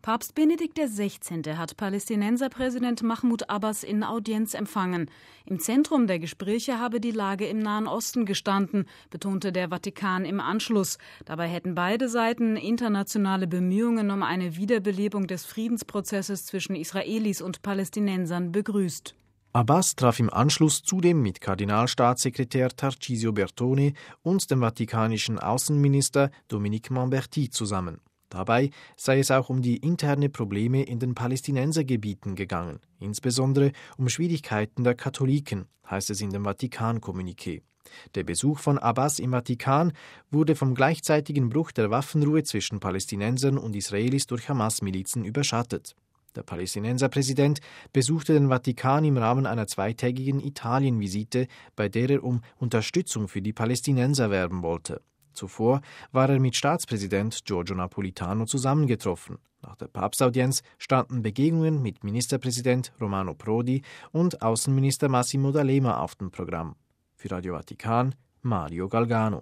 Papst Benedikt XVI. Hat Palästinenserpräsident Mahmoud Abbas in Audienz empfangen. Im Zentrum der Gespräche habe die Lage im Nahen Osten gestanden, betonte der Vatikan im Anschluss. Dabei hätten beide Seiten internationale Bemühungen um eine Wiederbelebung des Friedensprozesses zwischen Israelis und Palästinensern begrüßt. Abbas traf im Anschluss zudem mit Kardinalstaatssekretär Tarcisio Bertone und dem vatikanischen Außenminister Dominique Mamberti zusammen. Dabei sei es auch um die internen Probleme in den Palästinensergebieten gegangen, insbesondere um Schwierigkeiten der Katholiken, heißt es in dem Vatikan-Kommuniqué. Der Besuch von Abbas im Vatikan wurde vom gleichzeitigen Bruch der Waffenruhe zwischen Palästinensern und Israelis durch Hamas-Milizen überschattet. Der Palästinenserpräsident besuchte den Vatikan im Rahmen einer zweitägigen Italien-Visite, bei der er um Unterstützung für die Palästinenser werben wollte. Zuvor war er mit Staatspräsident Giorgio Napolitano zusammengetroffen. Nach der Papstaudienz standen Begegnungen mit Ministerpräsident Romano Prodi und Außenminister Massimo D'Alema auf dem Programm. Für Radio Vatikan, Mario Galgano.